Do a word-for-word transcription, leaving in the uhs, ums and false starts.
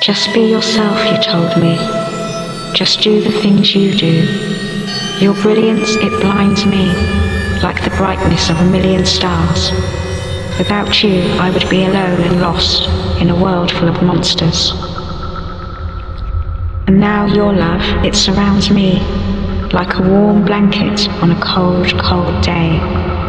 Just be yourself, you told me. Just do the things you do. Your brilliance, it blinds me, like the brightness of a million stars. Without you, I would be alone and lost in a world full of monsters. And now your love, it surrounds me, like a warm blanket on a cold, cold day.